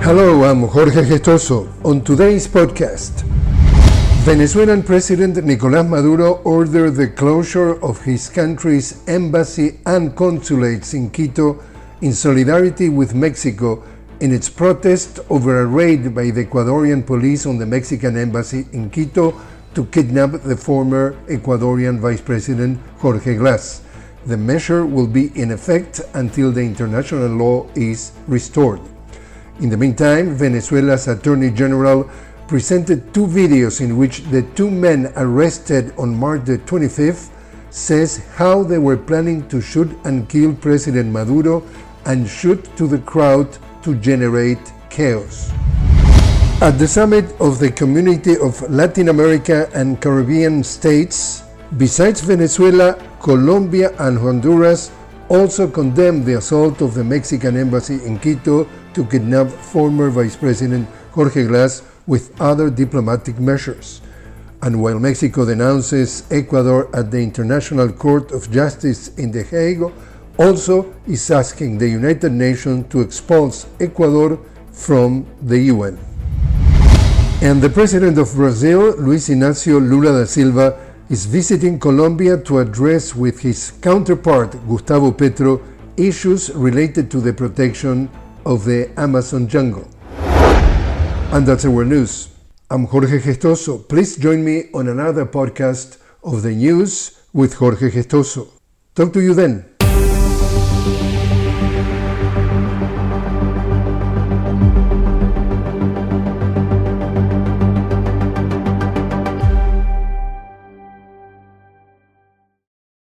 Hello, I'm Jorge Gestoso. On today's podcast, Venezuelan President Nicolás Maduro ordered the closure of his country's embassy and consulates in Quito in solidarity with Mexico in its protest over a raid by the Ecuadorian police on the Mexican embassy in Quito to kidnap the former Ecuadorian Vice President Jorge Glass. The measure will be in effect until the international law is restored. In the meantime, Venezuela's Attorney General presented two videos in which the two men arrested on March the 25th says how they were planning to shoot and kill President Maduro and shoot to the crowd to generate chaos. At the summit of the Community of Latin America and Caribbean States, besides Venezuela, Colombia and Honduras also condemned the assault of the Mexican embassy in Quito to kidnap former Vice President Jorge Glass with other diplomatic measures. And while Mexico denounces Ecuador at the International Court of Justice in The Hague, also is asking the United Nations to expulse Ecuador from the UN. And the President of Brazil, Luiz Inácio Lula da Silva, is visiting Colombia to address with his counterpart, Gustavo Petro, issues related to the protection of the Amazon jungle. And that's our news. I'm Jorge Gestoso. Please join me on another podcast of the news with Jorge Gestoso. Talk to you then.